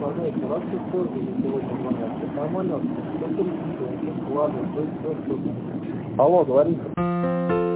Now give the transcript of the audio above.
выполняете ваши условия, и сегодня звонят. Все нормально, все переписываем, все складываем, все. Алло, говорите.